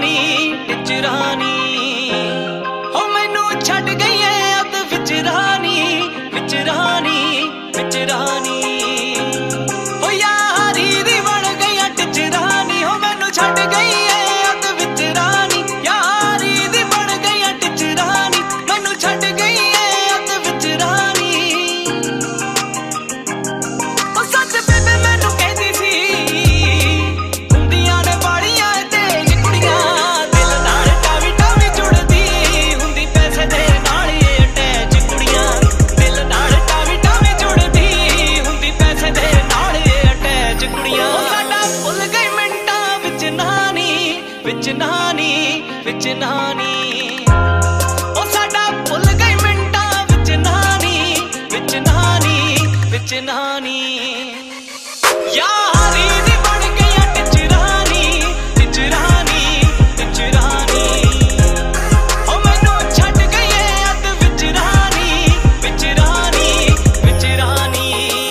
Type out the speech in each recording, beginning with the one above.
टिचरानी टिचरानी हो मैनू छड्ड गई है अत विच रानी विच रानी विच रानी हो यारी दी बन गई टिचरानी हो मैनू छड्ड गई है अत विच रानी यारी दी बन गई टिचरानी मैनू छड्ड गई है अत विच रानी ओ सच बेबे मैनू कहदी सी हुंदियां ने बाड़ियां तेज कुड़ियां दिल नाल टावी टावी जुड़दी हुंदी पैसे दे नाल ये अटैच कुड़ियां दिल नाल टावी टावी जुड़दी हुंदी पैसे दे नाल ये अटैच कुड़ियां ओ साडा भुल गई मिंटां विच नानी विच नानी विच नानी ओ साडा भुल गई मिंटां विच नानी विच नानी विच नानी यारी दी बन गई टिचरानी टिचरानी टिचरानी ओ मैनू छड्ड गई है अत विच रानी विच रानी विच रानी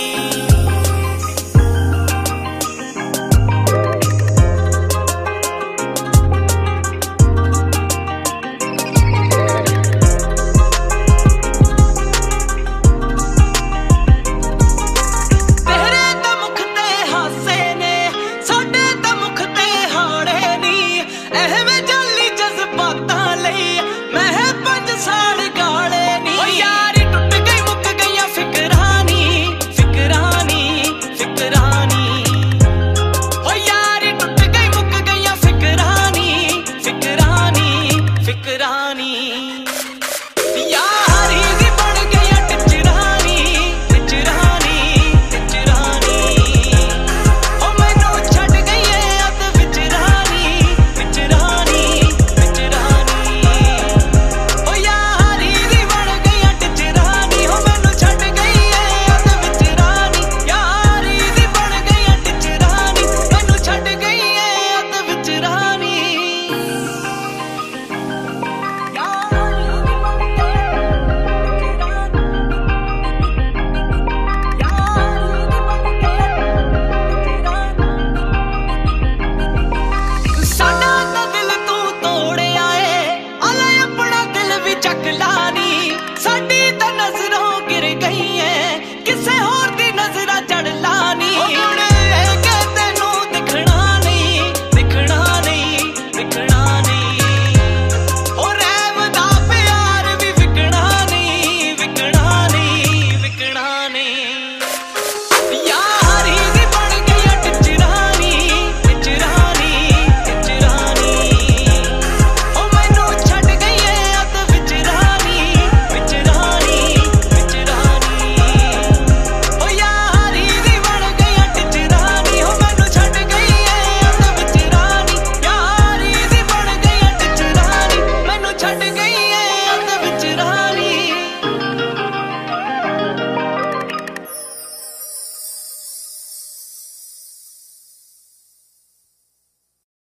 तेरे ता मुख ते हासे ने साडे ता मुख ते हाड़े नी एवें